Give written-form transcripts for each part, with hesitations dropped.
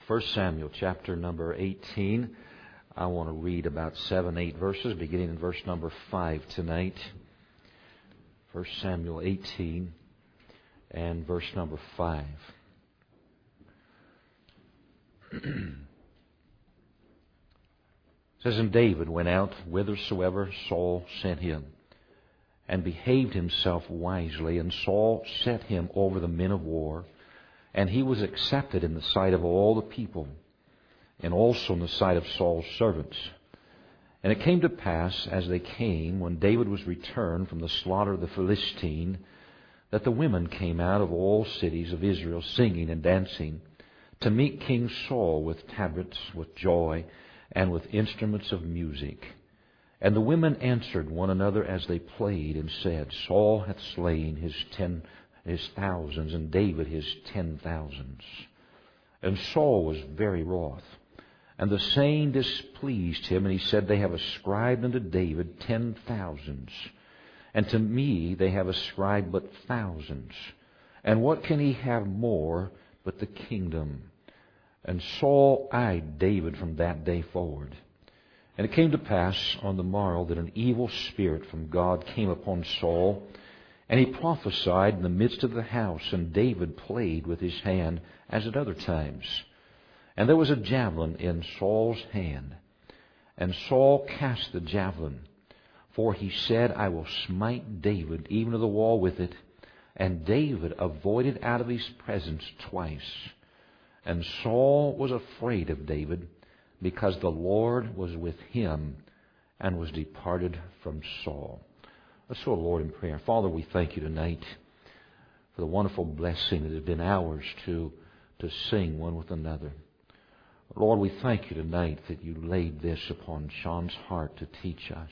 1 Samuel chapter number 18. I want to read about 7-8 verses, beginning in verse number 5 tonight. 1 Samuel 18 and verse number 5. It says, And David went out whithersoever Saul sent him, and behaved himself wisely, and Saul set him over the men of war. And he was accepted in the sight of all the people, and also in the sight of Saul's servants. And it came to pass, as they came, when David was returned from the slaughter of the Philistine, that the women came out of all cities of Israel, singing and dancing, to meet King Saul with tabrets, with joy, and with instruments of music. And the women answered one another as they played, and said, Saul hath slain his thousands, and David his 10,000s. And Saul was very wroth. And the saying displeased him, and he said, They have ascribed unto David 10,000s, and to me they have ascribed but thousands. And what can he have more but the kingdom? And Saul eyed David from that day forward. And it came to pass on the morrow that an evil spirit from God came upon Saul, and he prophesied in the midst of the house, and David played with his hand as at other times. And there was a javelin in Saul's hand, and Saul cast the javelin, for he said, I will smite David even to the wall with it. And David avoided out of his presence twice. And Saul was afraid of David, because the Lord was with him, and was departed from Saul. Let's go to the Lord in prayer. Father, we thank you tonight for the wonderful blessing that has been ours to sing one with another. Lord, we thank you tonight that you laid this upon Sean's heart to teach us.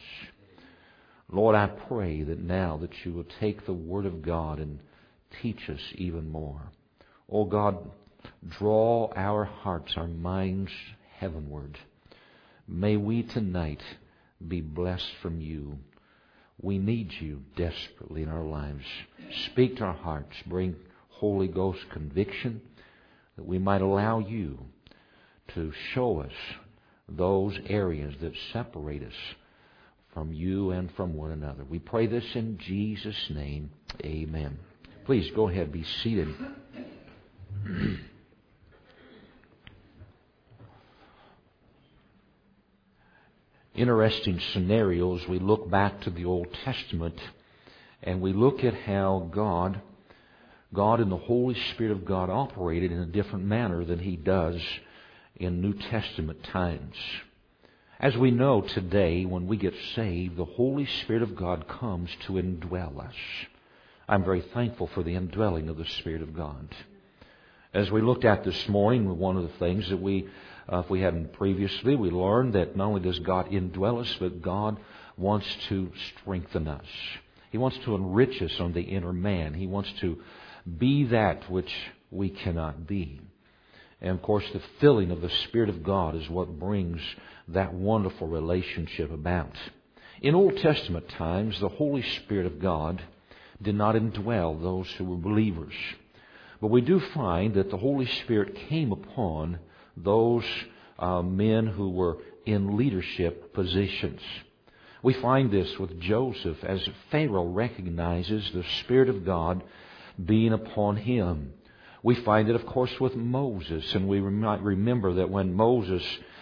Lord, I pray that now that you will take the Word of God and teach us even more. Oh God, draw our hearts, our minds heavenward. May we tonight be blessed from you. We need you desperately in our lives. Speak to our hearts. Bring Holy Ghost conviction, that we might allow you to show us those areas that separate us from you and from one another. We pray this in Jesus' name. Amen. Please go ahead, be seated. Interesting scenarios. We look back to the Old Testament, and we look at how God and the Holy Spirit of God operated in a different manner than He does in New Testament times. As we know today, when we get saved, the Holy Spirit of God comes to indwell us. I'm very thankful for the indwelling of the Spirit of God. As we looked at this morning, one of the things that if we hadn't previously, we learned that not only does God indwell us, but God wants to strengthen us. He wants to enrich us on the inner man. He wants to be that which we cannot be. And of course, the filling of the Spirit of God is what brings that wonderful relationship about. In Old Testament times, the Holy Spirit of God did not indwell those who were believers. But we do find that the Holy Spirit came upon those men who were in leadership positions. We find this with Joseph, as Pharaoh recognizes the Spirit of God being upon him. We find it, of course, with Moses, and we might remember that when Moses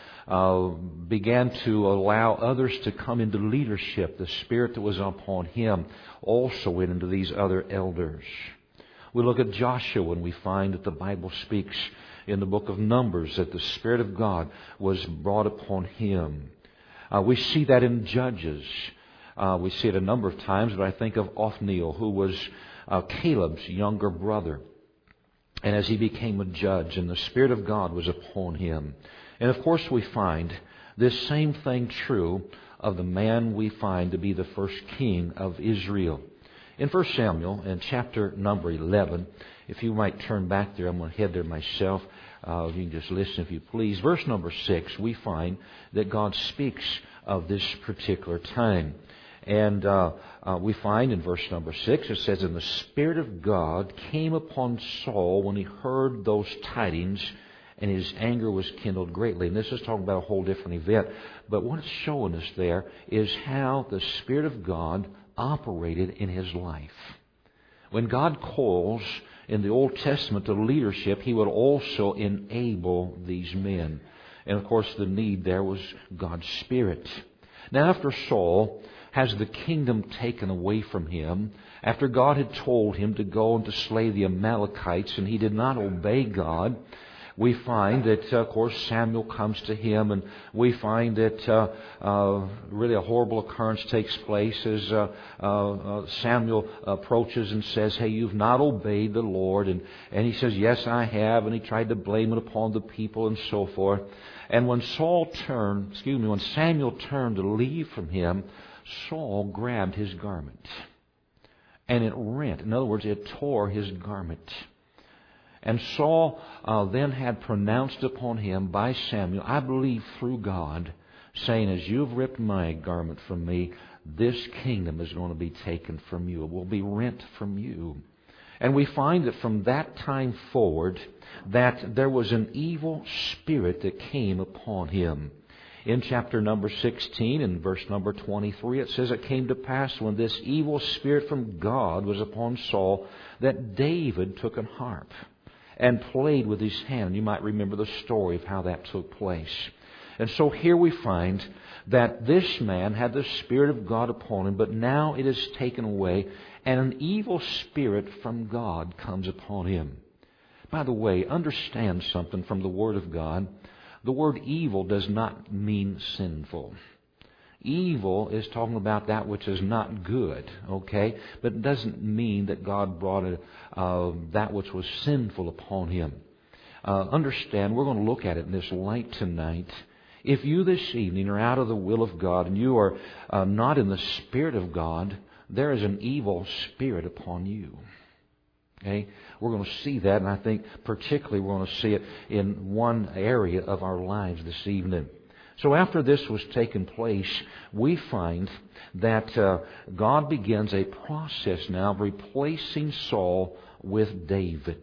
began to allow others to come into leadership, the Spirit that was upon him also went into these other elders. We look at Joshua, and we find that the Bible speaks in the book of Numbers that the Spirit of God was brought upon him. We see that in Judges. We see it a number of times, but I think of Othniel, who was Caleb's younger brother. And as he became a judge, and the Spirit of God was upon him. And of course we find this same thing true of the man we find to be the first king of Israel. In 1 Samuel, in chapter number 11, if you might turn back there, I'm going to head there myself. You can just listen if you please. Verse number 6, we find that God speaks of this particular time. And we find in verse number 6, it says, And the Spirit of God came upon Saul when he heard those tidings, and his anger was kindled greatly. And this is talking about a whole different event. But what it's showing us there is how the Spirit of God operated in his life. When God calls in the Old Testament to leadership, He would also enable these men. And of course the need there was God's Spirit. Now after Saul has the kingdom taken away from him, after God had told him to go and to slay the Amalekites and he did not obey God, we find that, of course, Samuel comes to him, and we find that really a horrible occurrence takes place as Samuel approaches and says, "Hey, you've not obeyed the Lord." And he says, "Yes, I have." And he tried to blame it upon the people and so forth. And when Samuel turned to leave from him, Saul grabbed his garment, and it rent. In other words, it tore his garment. And Saul then had pronounced upon him by Samuel, I believe through God, saying, "As you've ripped my garment from me, this kingdom is going to be taken from you. It will be rent from you." And we find that from that time forward, that there was an evil spirit that came upon him. In chapter number 16 and verse number 23, it says, "It came to pass when this evil spirit from God was upon Saul, that David took an harp and played with his hand." You might remember the story of how that took place. And so here we find that this man had the Spirit of God upon him, but now it is taken away, and an evil spirit from God comes upon him. By the way, understand something from the Word of God. The word evil does not mean sinful. Evil is talking about that which is not good, okay? But it doesn't mean that God brought that which was sinful upon him. Understand, we're going to look at it in this light tonight. If you this evening are out of the will of God and you are not in the Spirit of God, there is an evil spirit upon you. Okay? We're going to see that, and I think particularly we're going to see it in one area of our lives this evening. So after this was taken place, we find that God begins a process now of replacing Saul with David.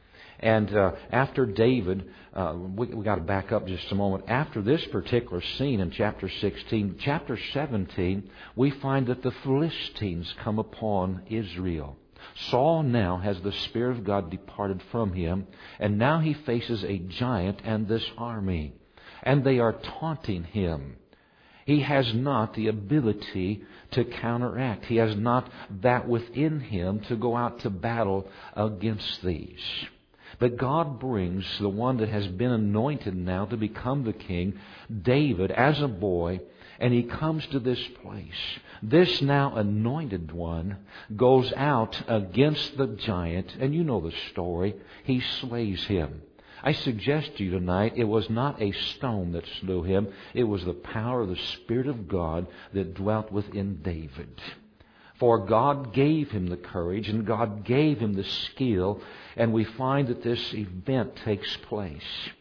And after David, we got to back up just a moment. After this particular scene in chapter 16, chapter 17, we find that the Philistines come upon Israel. Saul now has the Spirit of God departed from him, and now he faces a giant and this army. And they are taunting him. He has not the ability to counteract. He has not that within him to go out to battle against these. But God brings the one that has been anointed now to become the king, David, as a boy, and he comes to this place. This now anointed one goes out against the giant, and you know the story. He slays him. I suggest to you tonight, it was not a stone that slew him. It was the power of the Spirit of God that dwelt within David. For God gave him the courage and God gave him the skill, and we find that this event takes place.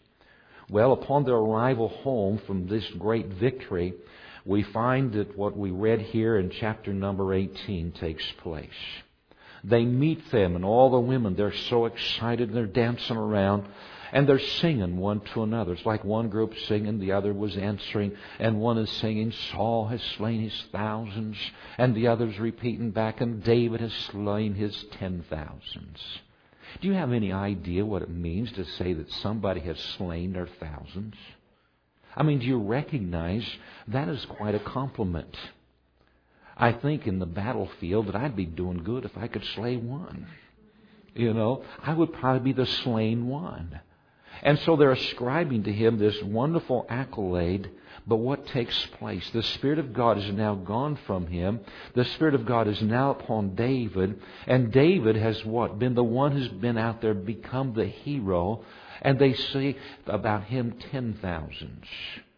Well, upon their arrival home from this great victory, we find that what we read here in chapter number 18 takes place. They meet them, and all the women, they're so excited, they're dancing around. And they're singing one to another. It's like one group singing, the other was answering, and one is singing, "Saul has slain his thousands," and the other's repeating back, "And David has slain his 10,000s." Do you have any idea what it means to say that somebody has slain their thousands? I mean, do you recognize that is quite a compliment? I think in the battlefield that I'd be doing good if I could slay one. You know, I would probably be the slain one. And so they're ascribing to him this wonderful accolade, but what takes place? The Spirit of God is now gone from him. The Spirit of God is now upon David, and David has what? Been the one who's been out there, become the hero, and they say about him 10,000s.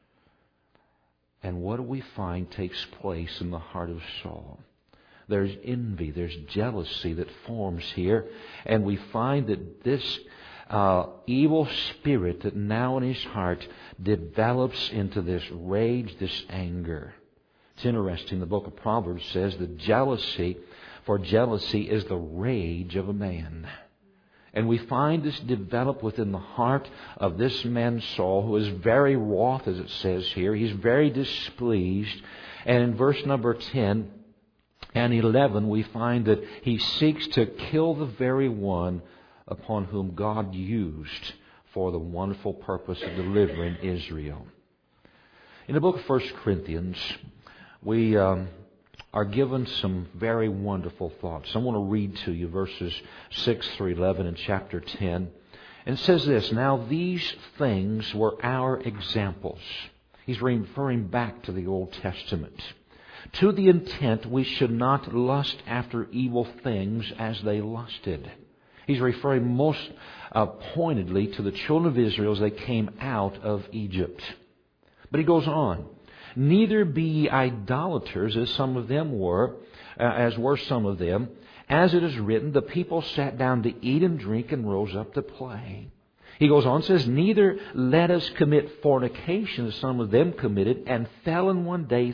And what do we find takes place in the heart of Saul? There's envy, there's jealousy that forms here, and we find that this evil spirit that now in his heart develops into this rage, this anger. It's interesting, the book of Proverbs says that jealousy is the rage of a man. And we find this develop within the heart of this man Saul, who is very wroth, as it says here. He's very displeased. And in verse number 10 and 11, we find that he seeks to kill the very one upon whom God used for the wonderful purpose of delivering Israel. In the book of 1 Corinthians, we are given some very wonderful thoughts. I want to read to you verses 6 through 11 in chapter 10. And it says this, "Now these things were our examples." He's referring back to the Old Testament. "To the intent we should not lust after evil things as they lusted." He's referring most pointedly to the children of Israel as they came out of Egypt. But he goes on, "Neither be ye idolaters, as some of them were, as were some of them. As it is written, the people sat down to eat and drink and rose up to play." He goes on and says, "Neither let us commit fornication, as some of them committed, and fell in one day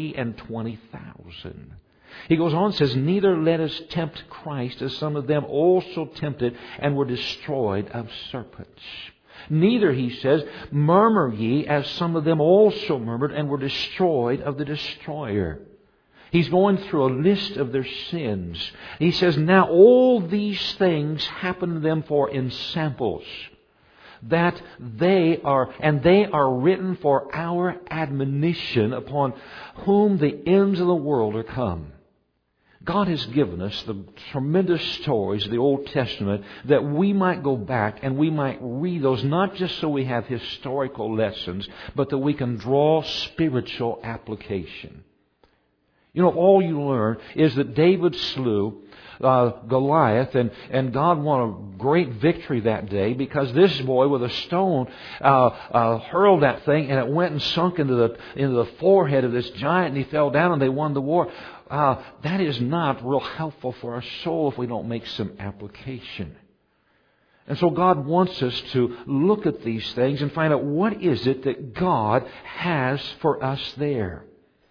23,000. He goes on and says, "Neither let us tempt Christ, as some of them also tempted, and were destroyed of serpents. Neither," he says, "murmur ye, as some of them also murmured, and were destroyed of the destroyer." He's going through a list of their sins. He says, "Now all these things happen to them for ensamples, that they are written for our admonition, upon whom the ends of the world are come." God has given us the tremendous stories of the Old Testament that we might go back and we might read those, not just so we have historical lessons, but that we can draw spiritual application. You know, all you learn is that David slew Goliath, and God won a great victory that day because this boy with a stone hurled that thing, and it went and sunk into the forehead of this giant, and he fell down, and they won the war. That is not real helpful for our soul if we don't make some application. And so God wants us to look at these things and find out what is it that God has for us there.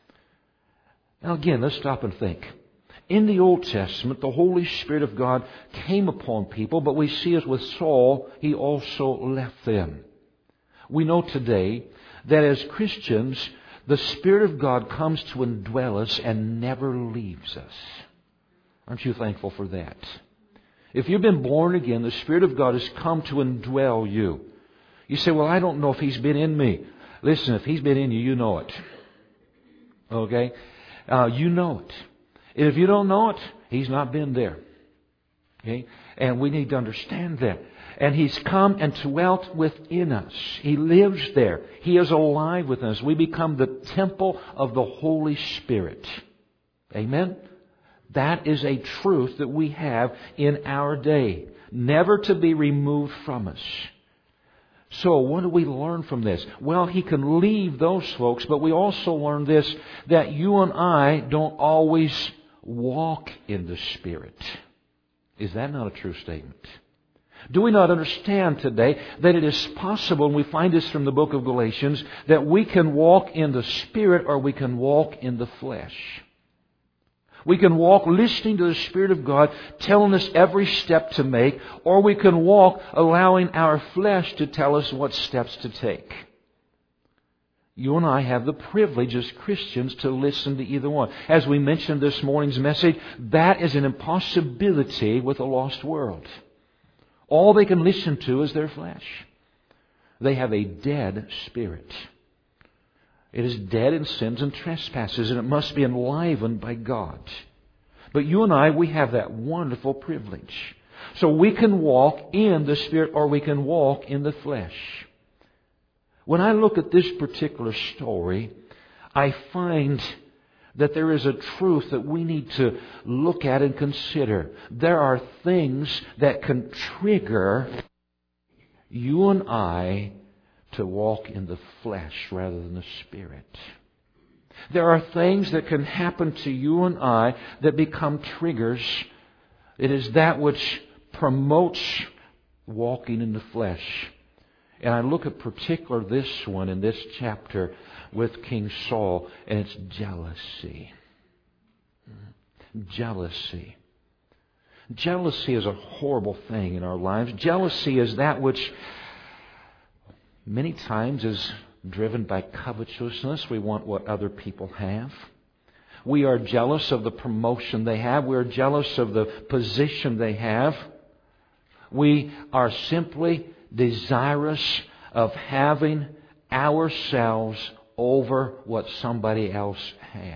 Now again, let's stop and think. In the Old Testament, the Holy Spirit of God came upon people, but we see as with Saul, he also left them. We know today that as Christians, the Spirit of God comes to indwell us and never leaves us. Aren't you thankful for that? If you've been born again, the Spirit of God has come to indwell you. You say, "Well, I don't know if He's been in me." Listen, if He's been in you, you know it. Okay? You know it. And if you don't know it, He's not been there. Okay? And we need to understand that. And He's come and dwelt within us. He lives there. He is alive within us. We become the temple of the Holy Spirit. Amen? That is a truth that we have in our day. Never to be removed from us. So what do we learn from this? Well, He can leave those folks, but we also learn this, that you and I don't always walk in the Spirit. Is that not a true statement? Do we not understand today that it is possible, and we find this from the book of Galatians, that we can walk in the Spirit or we can walk in the flesh? We can walk listening to the Spirit of God, telling us every step to make, or we can walk allowing our flesh to tell us what steps to take. You and I have the privilege as Christians to listen to either one. As we mentioned this morning's message, that is an impossibility with a lost world. All they can listen to is their flesh. They have a dead spirit. It is dead in sins and trespasses, and it must be enlivened by God. But you and I, we have that wonderful privilege. So we can walk in the Spirit or we can walk in the flesh. When I look at this particular story, I find that there is a truth that we need to look at and consider. There are things that can trigger you and I to walk in the flesh rather than the Spirit. There are things that can happen to you and I that become triggers. It is that which promotes walking in the flesh. And I look at particular this one in this chapter with King Saul, and it's jealousy. Jealousy. Jealousy is a horrible thing in our lives. Jealousy is that which many times is driven by covetousness. We want what other people have. We are jealous of the promotion they have. We are jealous of the position they have. We are simply desirous of having ourselves over what somebody else has.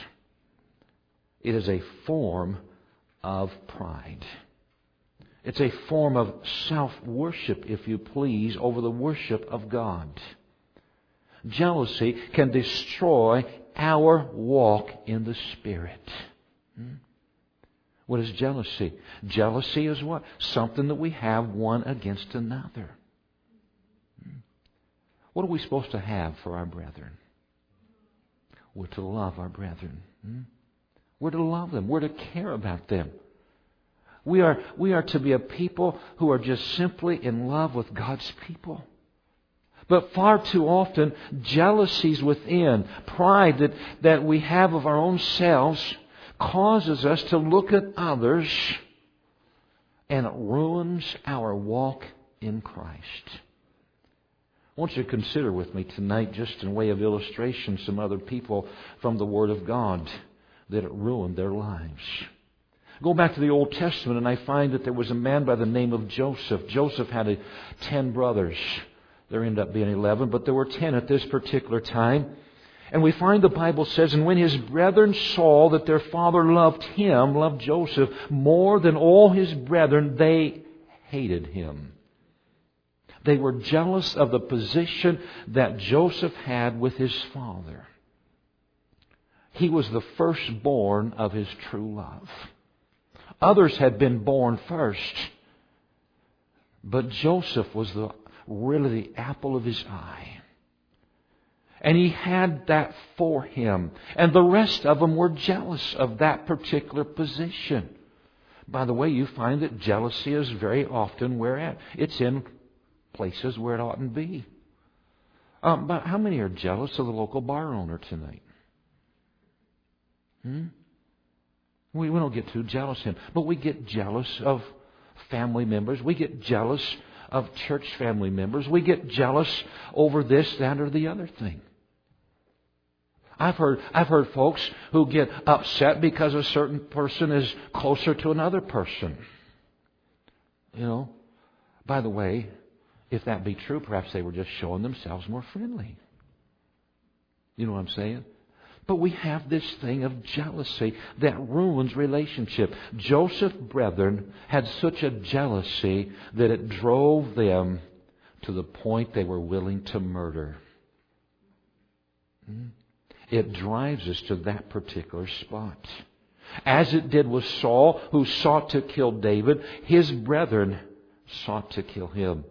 It is a form of pride. It's a form of self-worship, if you please, over the worship of God. Jealousy can destroy our walk in the Spirit. What is jealousy? Jealousy is what? Something that we have one against another. What are we supposed to have for our brethren? We're to love our brethren. We're to love them. We're to care about them. We are to be a people who are just simply in love with God's people. But far too often, jealousies within, pride that we have of our own selves, causes us to look at others, and it ruins our walk in Christ. I want you to consider with me tonight, just in way of illustration, some other people from the Word of God that it ruined their lives. Go back to the Old Testament and I find that there was a man by the name of Joseph. Joseph had 10 brothers. There ended up being 11, but there were 10 at this particular time. And we find the Bible says, and when his brethren saw that their father loved him, loved Joseph, more than all his brethren, they hated him. They were jealous of the position that Joseph had with his father. He was the firstborn of his true love. Others had been born first, but Joseph was really the apple of his eye. And he had that for him. And the rest of them were jealous of that particular position. By the way, you find that jealousy is very often where at? It's in places where it oughtn't be. But how many are jealous of the local bar owner tonight? We don't get too jealous of him. But we get jealous of family members. We get jealous of church family members. We get jealous over this, that, or the other thing. I've heard folks who get upset because a certain person is closer to another person. You know, by the way, if that be true, perhaps they were just showing themselves more friendly. You know what I'm saying? But we have this thing of jealousy that ruins relationship. Joseph's brethren had such a jealousy that it drove them to the point they were willing to murder. It drives us to that particular spot. As it did with Saul, who sought to kill David, his brethren sought to kill him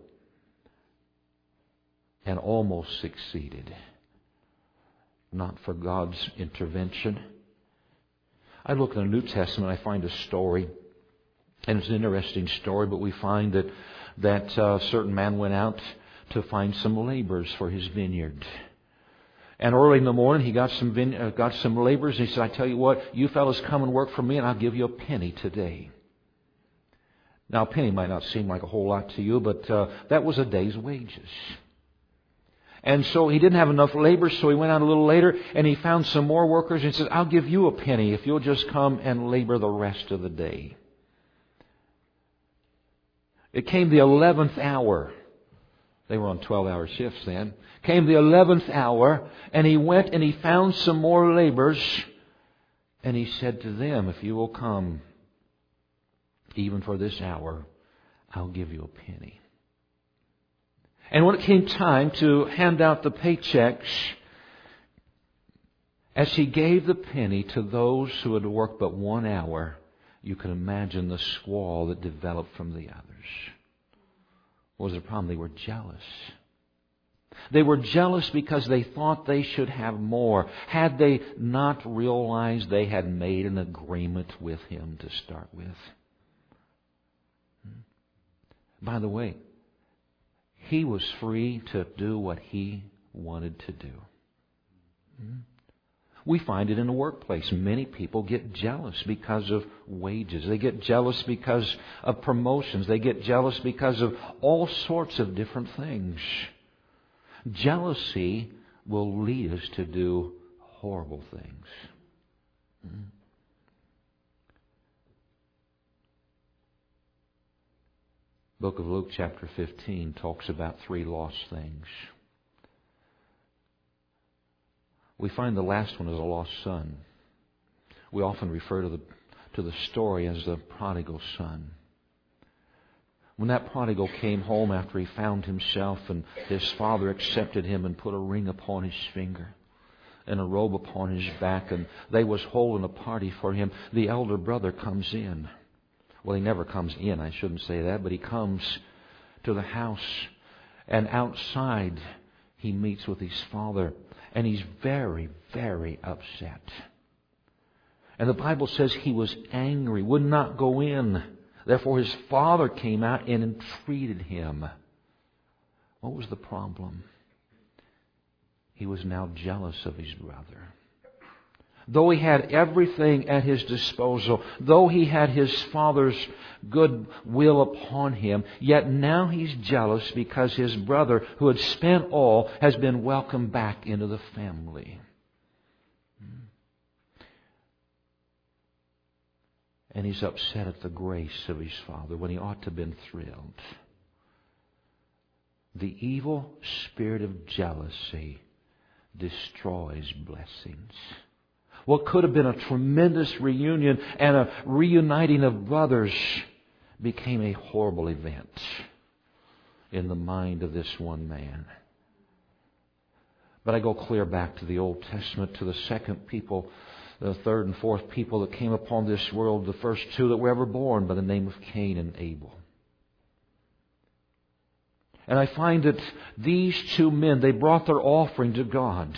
and almost succeeded. Not for God's intervention. I look in the New Testament, I find a story, and it's an interesting story, but we find that a certain man went out to find some laborers for his vineyard. And early in the morning, he got some laborers, and he said, I tell you what, you fellas come and work for me, and I'll give you a penny today. Now, a penny might not seem like a whole lot to you, but that was a day's wages. And so he didn't have enough labor, so he went out a little later and he found some more workers and he said, I'll give you a penny if you'll just come and labor the rest of the day. It came the 11th hour. They were on 12-hour shifts then. Came the 11th hour and he went and he found some more laborers and he said to them, if you will come even for this hour, I'll give you a penny. And when it came time to hand out the paychecks, as he gave the penny to those who had worked but 1 hour, you can imagine the squall that developed from the others. What was the problem? They were jealous. They were jealous because they thought they should have more. Had they not realized they had made an agreement with him to start with. By the way, he was free to do what he wanted to do. We find it in the workplace. Many people get jealous because of wages. They get jealous because of promotions. They get jealous because of all sorts of different things. Jealousy will lead us to do horrible things. Book of Luke chapter 15 talks about 3 lost things. We find the last one is a lost son. We often refer to the story as the prodigal son. When that prodigal came home after he found himself and his father accepted him and put a ring upon his finger and a robe upon his back, and they was holding a party for him, the elder brother comes in. Well, he never comes in, I shouldn't say that, but he comes to the house, and outside he meets with his father, and he's very, very upset. And the Bible says he was angry, would not go in. Therefore his father came out and entreated him. What was the problem? He was now jealous of his brother. Though he had everything at his disposal, though he had his father's good will upon him, yet now he's jealous because his brother, who had spent all, has been welcomed back into the family. And he's upset at the grace of his father when he ought to have been thrilled. The evil spirit of jealousy destroys blessings. What could have been a tremendous reunion and a reuniting of brothers became a horrible event in the mind of this one man. But I go clear back to the Old Testament, to the second people, the third and fourth people that came upon this world, the first 2 that were ever born by the name of Cain and Abel. And I find that these 2 men, they brought their offering to God.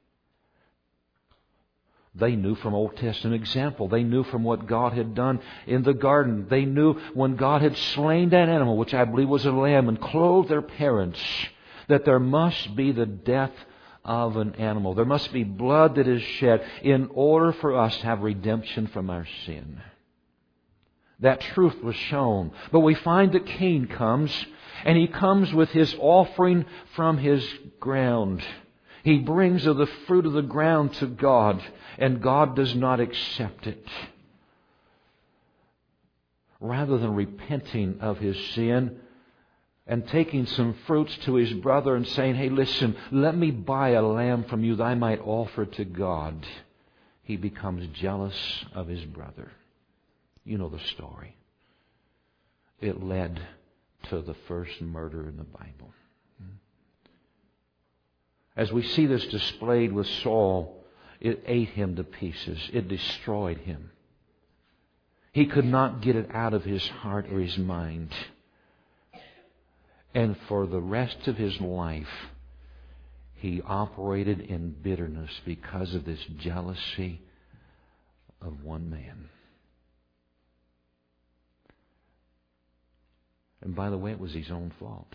They knew from Old Testament example. They knew from what God had done in the garden. They knew when God had slain that animal, which I believe was a lamb, and clothed their parents, that there must be the death of an animal. There must be blood that is shed in order for us to have redemption from our sin. That truth was shown. But we find that Cain comes, and he comes with his offering from his ground. He brings of the fruit of the ground to God, and God does not accept it. Rather than repenting of his sin and taking some fruits to his brother and saying, hey, listen, let me buy a lamb from you that I might offer to God, he becomes jealous of his brother. You know the story. It led to the first murder in the Bible. As we see this displayed with Saul, it ate him to pieces. It destroyed him. He could not get it out of his heart or his mind. And for the rest of his life, he operated in bitterness because of this jealousy of one man. And by the way, it was his own fault.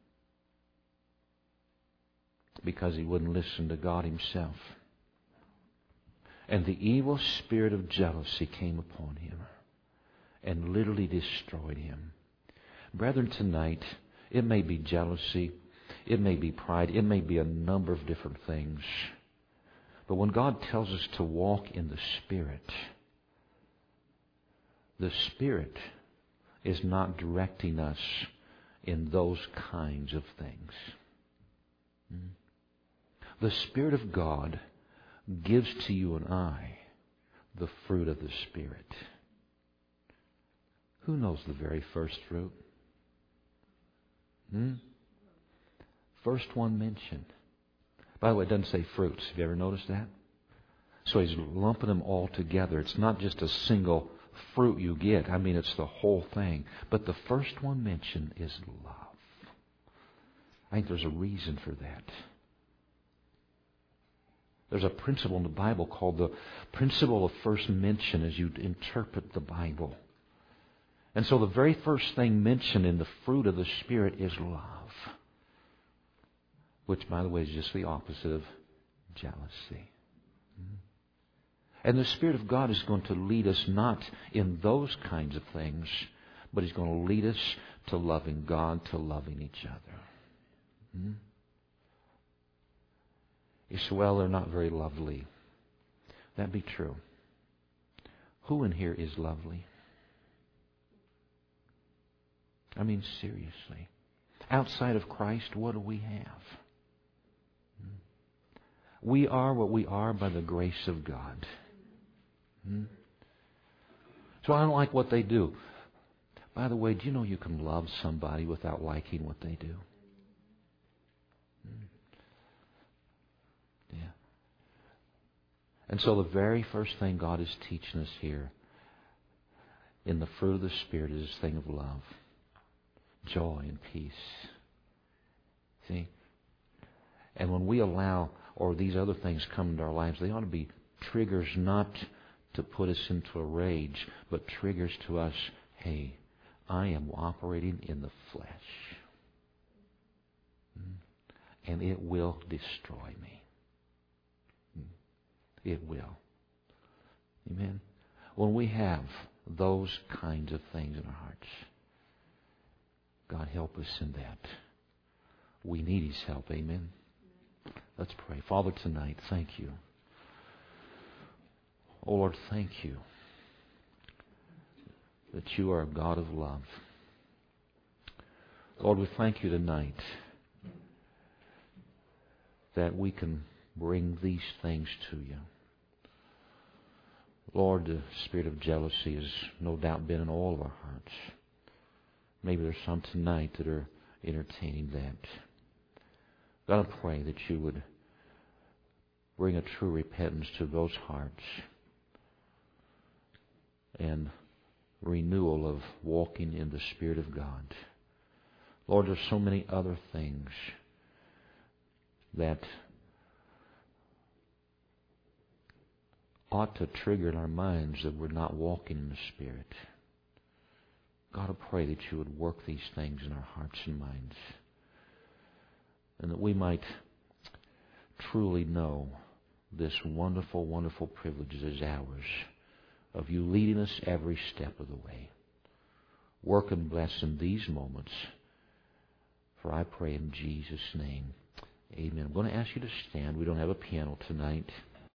Because he wouldn't listen to God himself. And the evil spirit of jealousy came upon him and literally destroyed him. Brethren, tonight, it may be jealousy, it may be pride, it may be a number of different things. But when God tells us to walk in the Spirit is not directing us in those kinds of things. The Spirit of God gives to you and I the fruit of the Spirit. Who knows the very first fruit? First one mentioned. By the way, it doesn't say fruits. Have you ever noticed that? So he's lumping them all together. It's not just a single fruit you get. I mean, it's the whole thing. But the first one mentioned is love. I think there's a reason for that. There's a principle in the Bible called the principle of first mention as you interpret the Bible. And so the very first thing mentioned in the fruit of the Spirit is love. Which, by the way, is just the opposite of jealousy. And the Spirit of God is going to lead us not in those kinds of things, but He's going to lead us to loving God, to loving each other. You say, well, they're not very lovely. That'd be true. Who in here is lovely? I mean, seriously. Outside of Christ, what do we have? We are what we are by the grace of God. So I don't like what they do. By the way, do you know you can love somebody without liking what they do? Yeah. And so the very first thing God is teaching us here in the fruit of the Spirit is this thing of love, joy, and peace. See? And when we allow, or these other things come into our lives, they ought to be triggers not to put us into a rage, but triggers to us, hey, I am operating in the flesh. And it will destroy me. It will. Amen? When we have those kinds of things in our hearts, God help us in that. We need His help. Amen? Let's pray. Father, tonight, thank You. Oh Lord, thank You that You are a God of love. Lord, we thank You tonight that we can bring these things to You. Lord, the spirit of jealousy has no doubt been in all of our hearts. Maybe there's some tonight that are entertaining that. God, I pray that You would bring a true repentance to those hearts and renewal of walking in the Spirit of God. Lord, there's so many other things that ought to trigger in our minds that we're not walking in the Spirit. God, I pray that You would work these things in our hearts and minds, and that we might truly know this wonderful, wonderful privilege that is ours of You leading us every step of the way. Work and bless in these moments, for I pray in Jesus' name. Amen. I'm going to ask you to stand. We don't have a piano tonight.